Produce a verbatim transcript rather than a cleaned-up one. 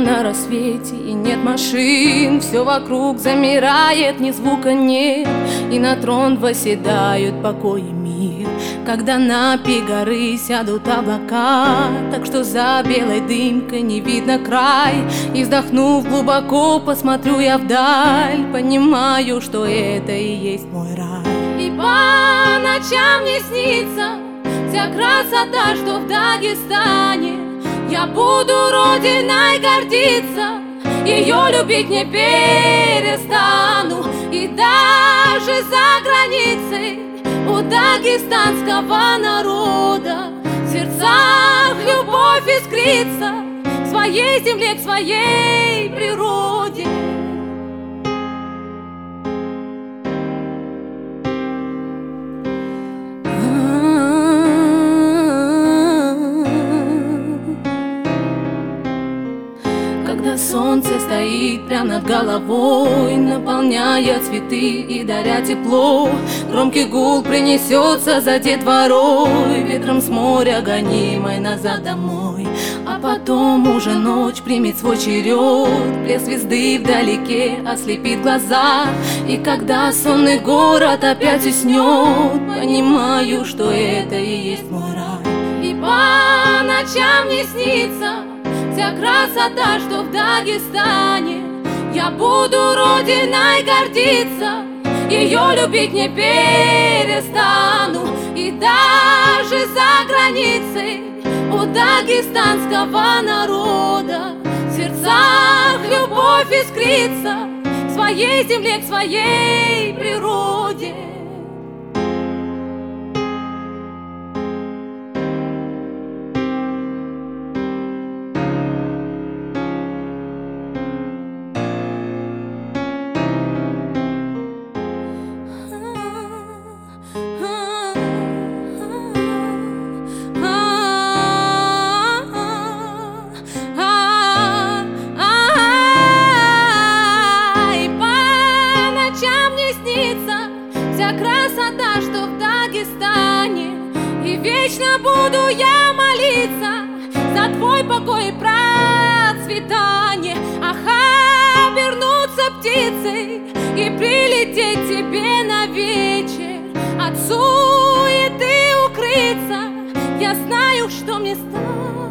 на рассвете, и нет машин. Все вокруг замирает, ни звука нет, и на трон восседают покой и мир. Когда на пик горы сядут облака, так что за белой дымкой не видно край. И вздохнув глубоко, посмотрю я вдаль, понимаю, что это и есть мой рай. И по ночам мне снится вся красота, что в Дагестане. Я буду родиной гордиться, ее любить не перестану. И даже за границей у дагестанского народа в сердцах любовь искрится к своей земле, к своей природе. Когда солнце стоит прямо над головой, наполняя цветы и даря тепло, громкий гул принесется за детворой, ветром с моря гонимой назад домой. А потом уже ночь примет свой черед, блеск звезды вдалеке ослепит глаза. И когда сонный город опять уснет, понимаю, что это и есть мой рай. И по ночам мне снится вся красота, что в Дагестане. Я буду родиной гордиться, ее любить не перестану. И даже за границей у дагестанского народа в сердцах любовь искрится к своей земле, к своей природе. Вся красота, что в Дагестане. И вечно буду я молиться за твой покой и процветание. Ах, обернуться птицей и прилететь тебе на вечер, от суеты укрыться. Я знаю, что мне стало